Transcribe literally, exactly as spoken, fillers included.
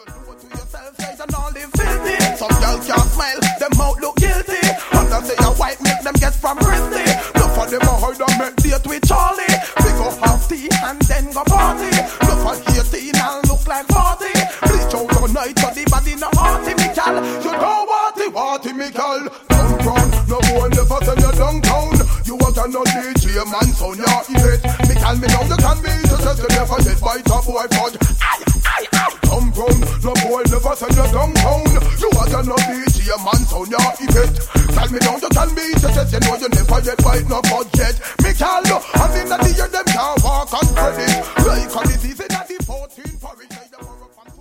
You do it to yourself, guys, and all live filthy. Some girl can't smile, them mouth look guilty. And I say a white make them get from Christy. Look for them a hide and make date with Charlie. We go have tea and then go party. Look for eighteen and look like forty. Bleach out all night so the body no hearty, me gal. You know what it, what it, me gal. Downtown, no boy never send you downtown. You want to know D J man, son, you hate. Me gal, me know you can be just you never get by top boy fudge. Aye, aye, aye. Downtown, no boy never send you downtown. You want to know D J man, son, you hate. Gal, me know you can be just you know you never get by no budget. Me gal, I mean that the year them can't walk on